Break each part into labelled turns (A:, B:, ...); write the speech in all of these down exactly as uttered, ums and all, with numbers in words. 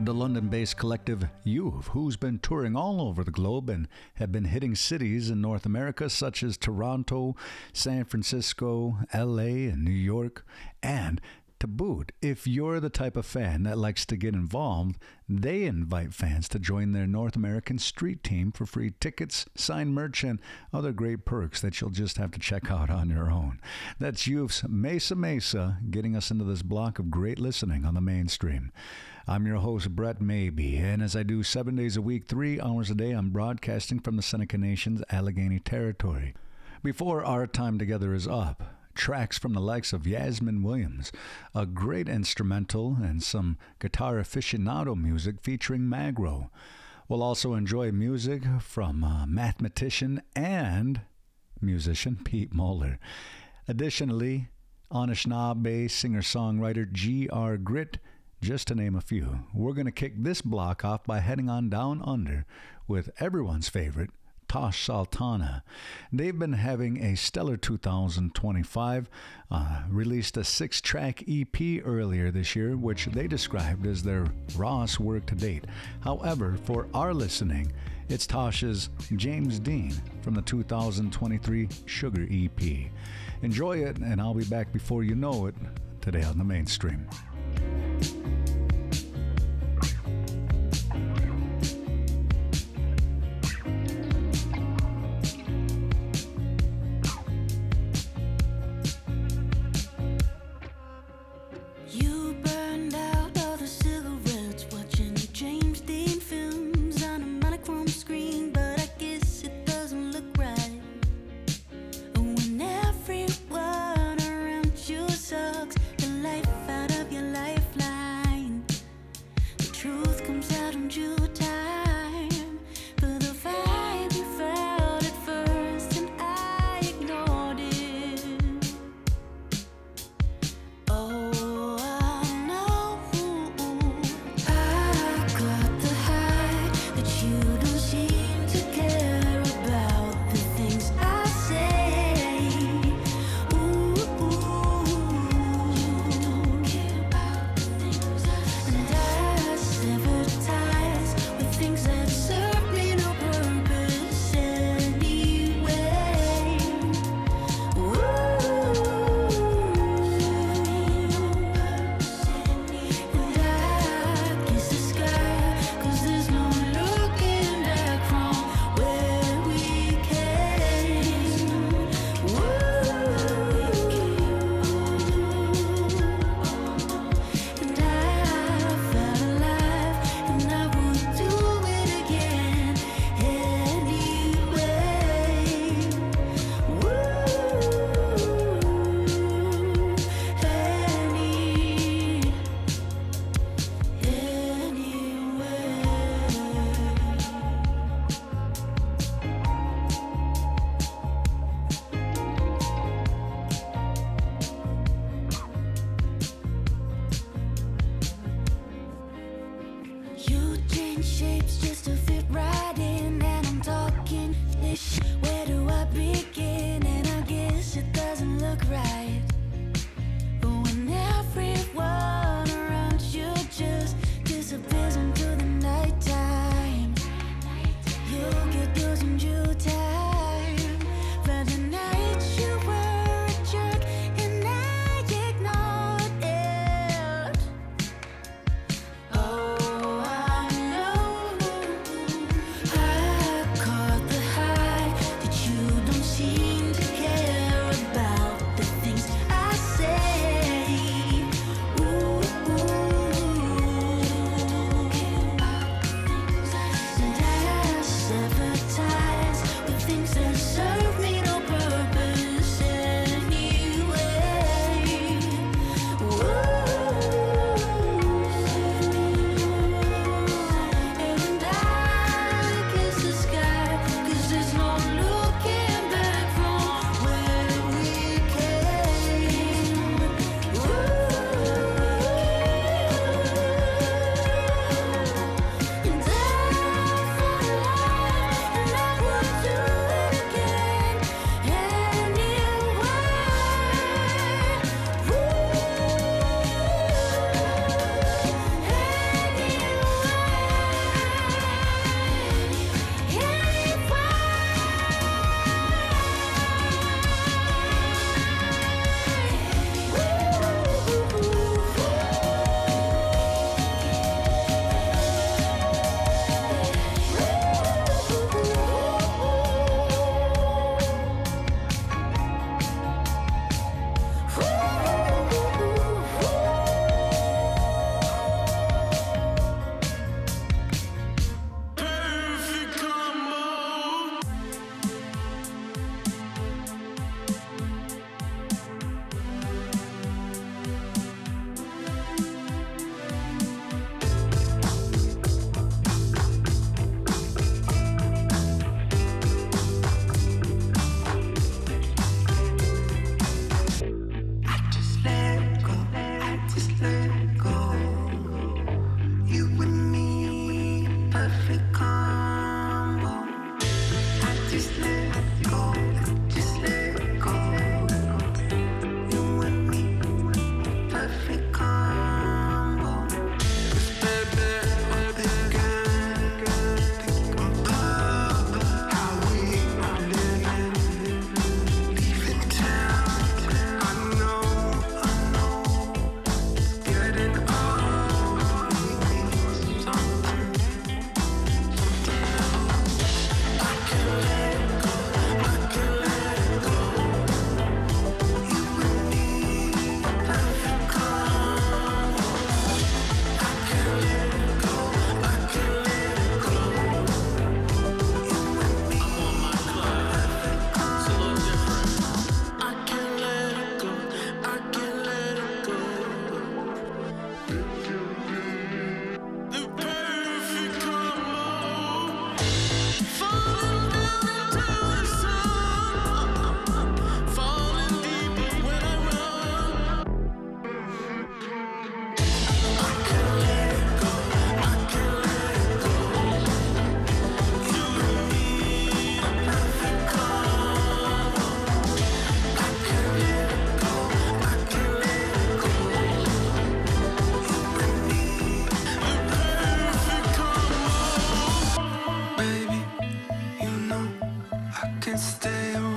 A: the London-based collective You've, who's been touring all over the globe and have been hitting cities in North America such as Toronto, San Francisco, L A, and New York. And to boot, if you're the type of fan that likes to get involved, they invite fans to join their North American street team for free tickets, signed merch, and other great perks that you'll just have to check out on your own. That's Youth's Mesa Mesa, getting us into this block of great listening on the mainstream. I'm your host, Brett Maybe, and as I do seven days a week, three hours a day, I'm broadcasting from the Seneca Nation's Allegheny Territory. Before our time together is up, tracks from the likes of Yasmin Williams, a great instrumental, and some guitar aficionado music featuring Magro. We'll also enjoy music from uh, mathematician and musician Pete Moeller. Additionally, Anishinaabe singer-songwriter G R Grit, just to name a few. We're going to kick this block off by heading on down under with everyone's favorite, Tash Sultana. They've been having a stellar two thousand twenty-five, uh, released a six-track E P earlier this year, which they described as their rawest work to date. However, for our listening, it's Tash's James Dean from the two thousand twenty-three Sugar E P. Enjoy it, and I'll be back before you know it, today on the mainstream.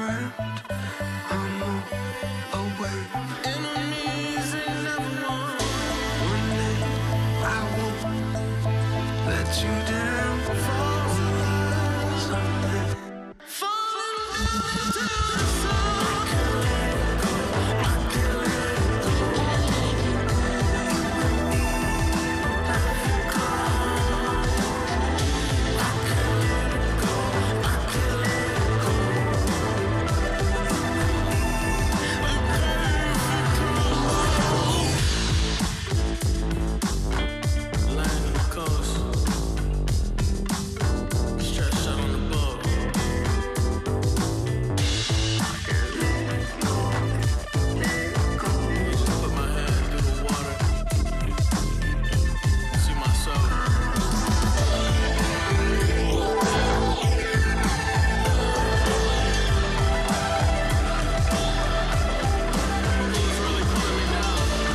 B: ground. I'm on away. Enemies ain't never won. One day I won't let you down. Fall in love someday. Fall in love to the soul. I can't let it go. I can't let it go. Nothing cold. I can't let it go. I can't let it go. Lying on the coast, stretched out on the boat. I can't let it go, let it go. Just put my hand through the water, see my soul. Who's really pulling me down?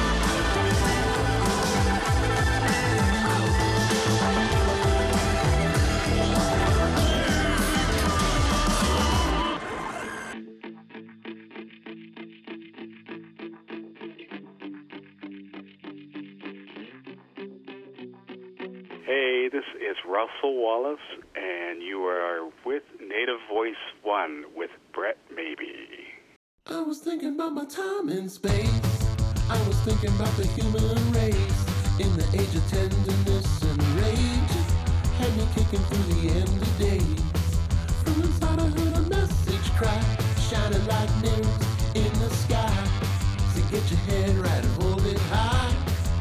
C: Hey, this is Russell Wallace, and you are with Native Voice One with Brett Maybe.
B: I was thinking about my time in space. I was thinking about the human race in the age of tenderness and rage. Had me kicking through the end of days. From inside I heard a message cry, shining like mirrors in the sky. So get your head right and hold it high.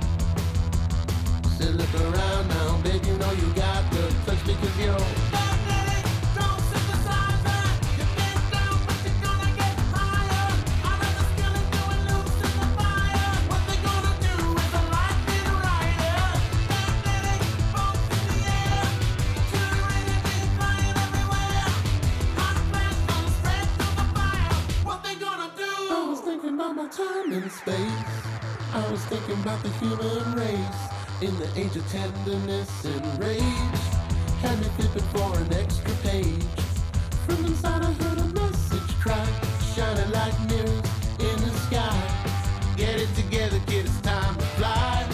B: So look around now, baby, you know you got the touch because you're magnetic, don't synthesize that. You've been down, but you're gonna get higher. I know the skill is doing loops in the fire. What they gonna do is a lightning rider. Magnetic bolts in the air. Pure energy flying everywhere. Hot blast gonna spread through the fire. What they gonna do? I was thinking about my time in space. I was thinking about the human race in the age of tenderness and rage. Had me flipping for an extra page. From inside I heard a message cry, shining like mirrors in the sky. Get it together, kid, it's time to fly.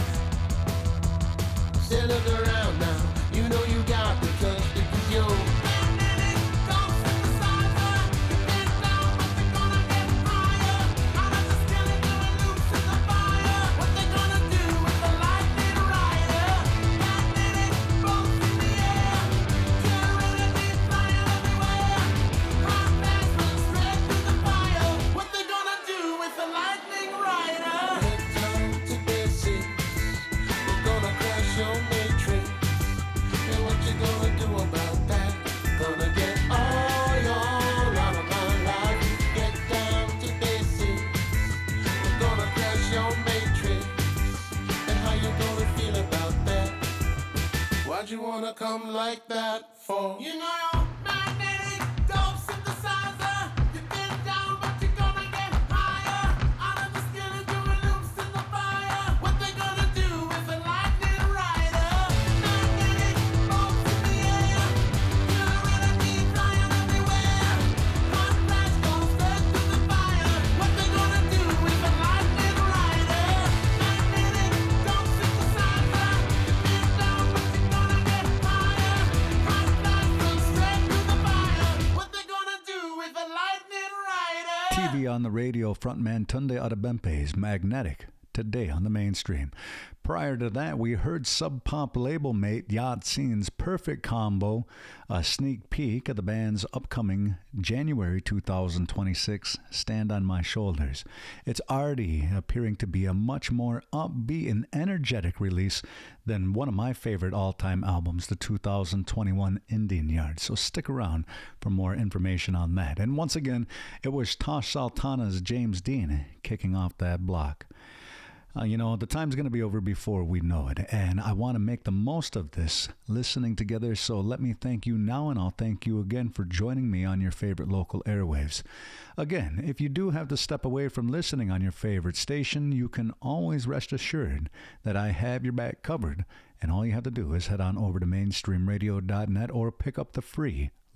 B: Say look around now, you know you got the touch because you're magnetic, don't synthesize that. You've been down, but you're gonna get higher. I know the skill is doing loops in the fire. What they gonna do with the lightning rider? Magnetic bolts in the air. Pure energy flying everywhere. Hot blast gonna spread through the fire. What they gonna do with the lightning rider? Head down to basics. We're gonna crash your matrix. And what you gonna do about that? Gonna get all your out of my life. Get down to basics. We're gonna crash your matrix. And how you gonna feel about that? Why'd you wanna come like that for? You know you're magnetic, dope synthesizer. You've been down, but you're gonna get higher. Out of the skill is doing loops in the fire. What they gonna do with the lightning rider? Magnetic bolts in the air. Pure energy flying everywhere. Hot blast gonna spread through the fire. What they gonna do with the lightning rider? Magnetic, don't synthesize that. You've been down, but you're gonna get higher. Hot blast gonna spread through the fire. What they gonna do with the lightning rider?
A: T V on the radio frontman Tunde Adebempe's Magnetic, today on the mainstream. Prior to that, we heard Sub Pop label mate Yatsin's Perfect Combo, a sneak peek at the band's upcoming January two thousand twenty-six Stand on My Shoulders. It's already appearing to be a much more upbeat and energetic release than one of my favorite all-time albums, the two thousand twenty-one Indian Yard. So stick around for more information on that. And once again, it was Tosh Sultana's James Dean kicking off that block. Uh, you know, the time's going to be over before we know it, and I want to make the most of this listening together, so let me thank you now, and I'll thank you again for joining me on your favorite local airwaves. Again, if you do have to step away from listening on your favorite station, you can always rest assured that I have your back covered, and all you have to do is head on over to mainstream radio dot net or pick up the free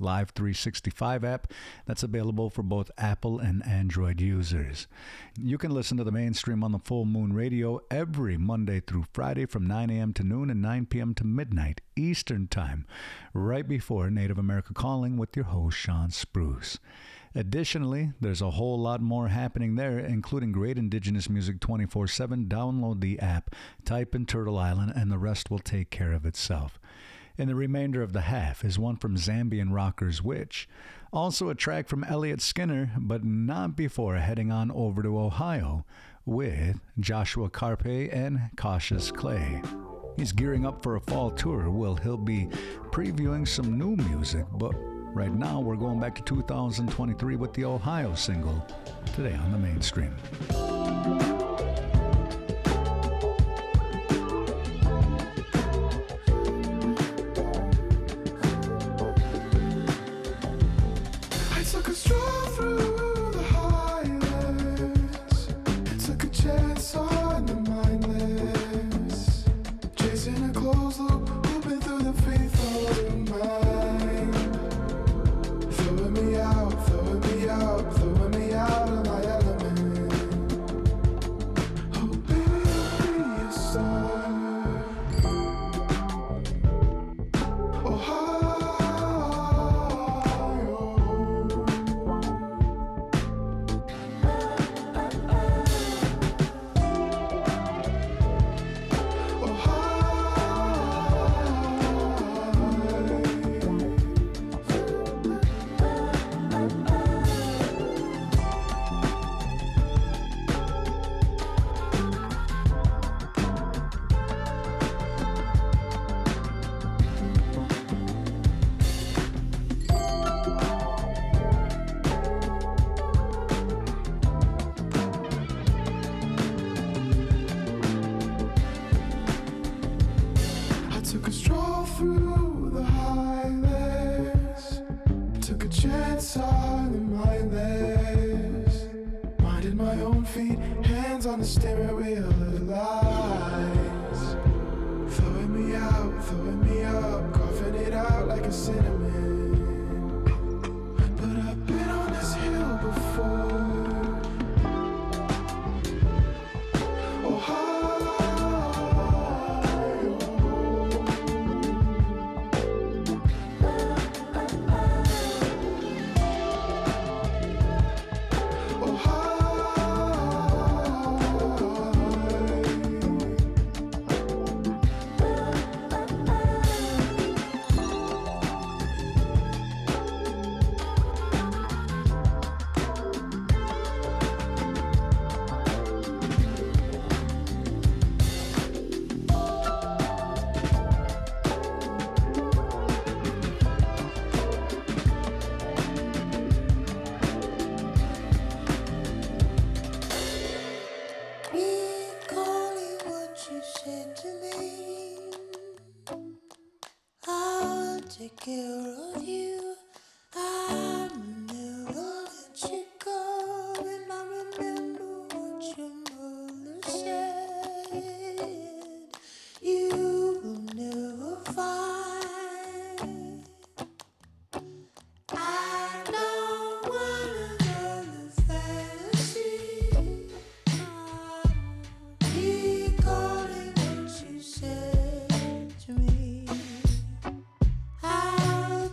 A: Live three sixty-five app that's available for both Apple and Android users. You can listen to the Mainstream on the Full Moon Radio every Monday through Friday from nine a.m. to noon and nine p.m. to midnight Eastern Time, right before Native America Calling with your host, Sean Spruce. Additionally, there's a whole lot more happening there, including great indigenous music twenty-four seven. Download the app, type in Turtle Island, and the rest will take care of itself. In the remainder of the half is one from Zambian rockers Witch. Also a track from Elliot Skinner, but not before heading on over to Ohio with Joshua Carpe and Cautious Clay. He's gearing up for a fall tour where he'll be previewing some new music, but right now we're going back to two thousand twenty-three with the Ohio single, today on the Mainstream.
B: I took a stroll through the highlands, took a chance on the mindless, chasing a closed loop, moving through the faithful mind, throwing me out, throwing me out, throwing me out of my element. Oh baby, I'll be a star. Ohio. I took a stroll through the highlands, took a chance on the mindless, minded my own feet, hands on the steering wheel of lies, throwing me out, throwing me up, coughing it out like a cinnamon. But I've been on this hill before. Ohio.
D: Recalling what you said to me, I'll take care of you. I'll never let you go. And I remember what your mother said. You will never find. I don't want another fantasy. Recalling what you said to me, I'll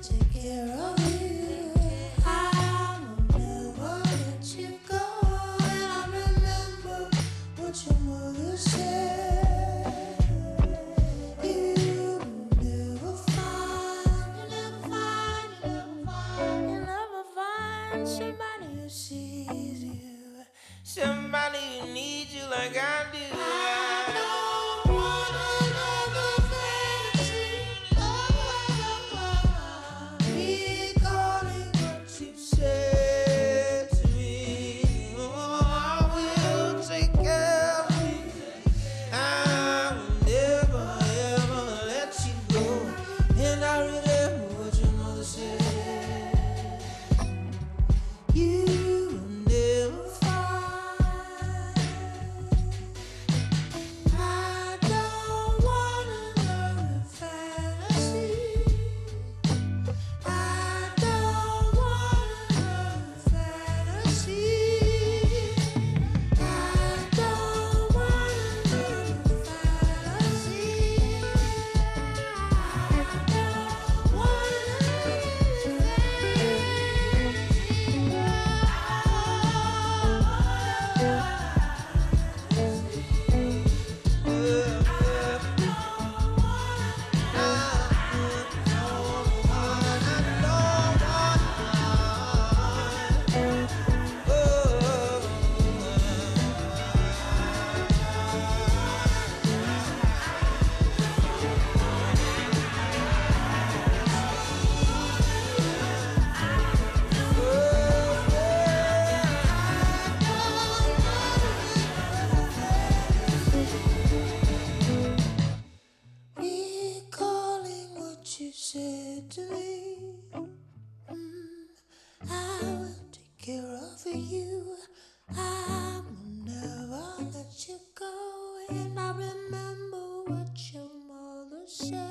D: over you. I will never let you go. And I remember what your mother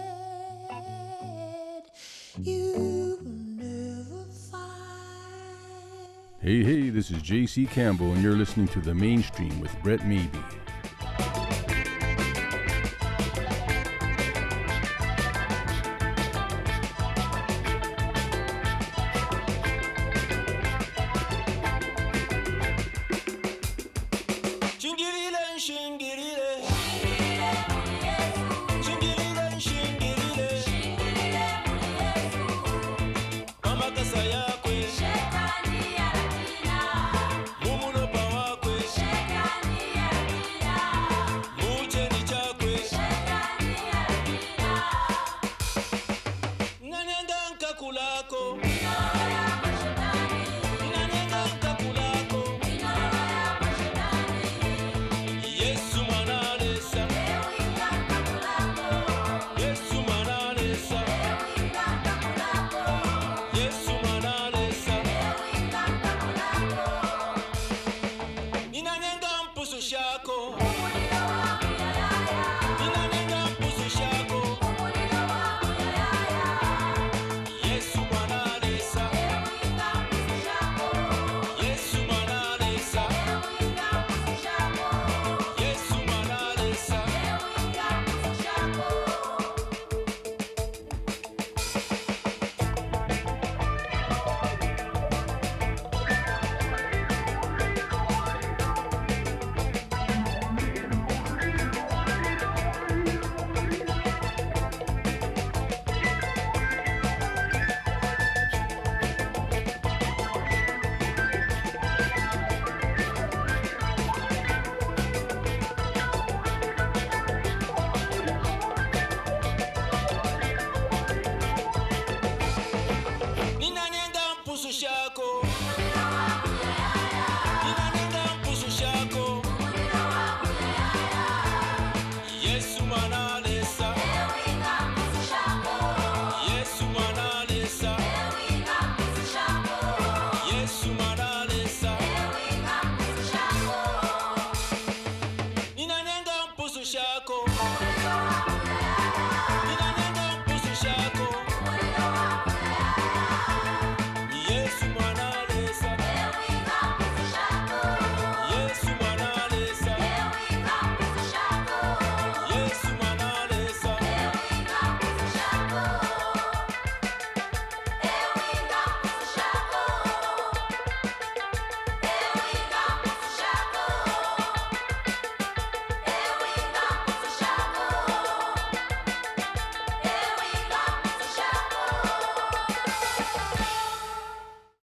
D: said. You will never find.
E: Hey, hey, this is J C Campbell, and you're listening to The Mainstream with Brett Maybe.